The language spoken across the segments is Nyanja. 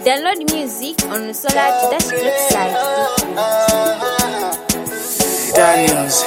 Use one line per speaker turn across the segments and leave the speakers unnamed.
Download music on Solar-website.
Daniels.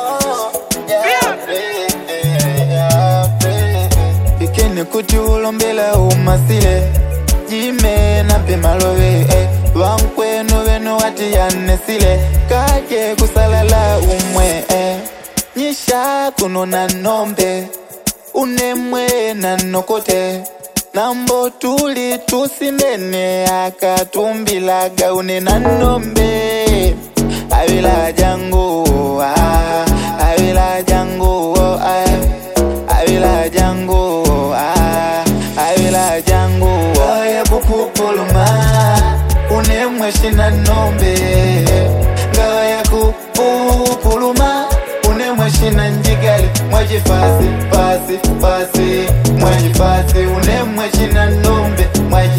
Ikene kuti ulombela umasile jime na pemalowe wankwenu wenu wati yanesile kake kusalala umwe nyisha kunona nombe unemwe na nokote nambo tuli tusimbene akatumbilaga une na nombe awila jangu awila jangu awila jangu awila jangu ya kupupuluma unemwe shina nombe ngawa ya kupupuluma unemwe shina njigali mwaji fasi fasi fasi mwaji fasi unemwe shina nombe mwaji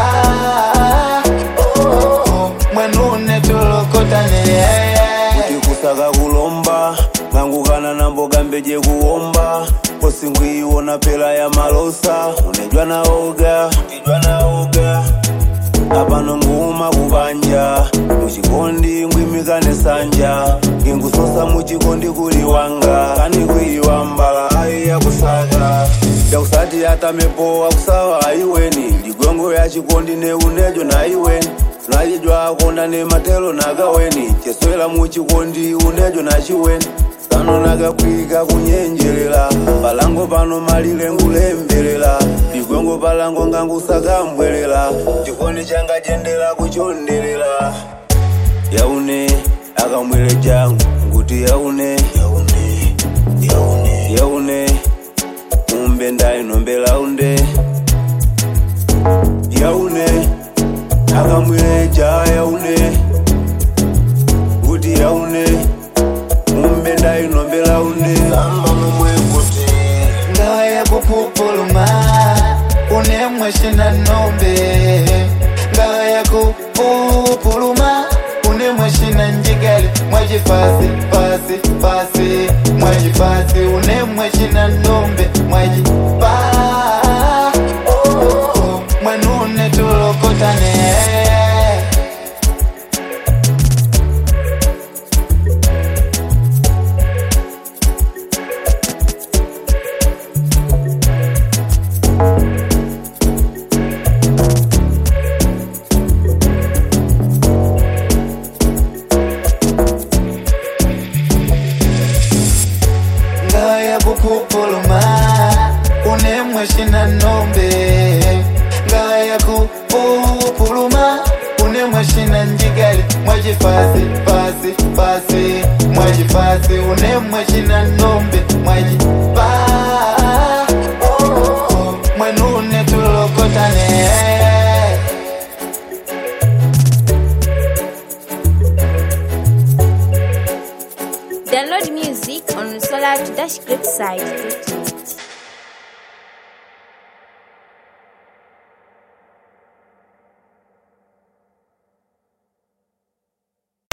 mwenune tulokotane
kusaka kulomba ngangukana na mboga mbeje kuomba posingwiona pela ya malosa unejwa naoga apano nguma kubanja muchikondi ngwimikane sanja ngingusosa muchikondi kuliwanga kani kuiwambala ai yakusaka yakusati atamepowa kusawa aiweni ligongo ya chikondi neunejo na iweni najijwa konda ne matelo nagaweni cheswela muchikondi unejo na chiweni kano nagakwika kunyenjelela palango pano malile ngulembelela ligongo palango ngangusaka mbwelela chikondi changa jendela kuchondelela yaune akamwele changu nguti yaune umbe ndainombela unde yaune akamwele cha yaune nguti yaune umbe ndainombela unde samba mumwe kuti
ngawa ya kupupuluma unemwe shina nombe ngawa ya kupupuluma unemwe shina njigali mwaji fasi fasi fasi mwaji fasi unemwe shina nombe mwaji mwenune tulokotane kupupuluma unemwe shina nombe ngawa ya kupupuluma unemwe shina njigali mwaji fasi fasi fasi mwaji fasi unemwe shina nombe mwaji mwenune tulokotane
Download music on Solar-website.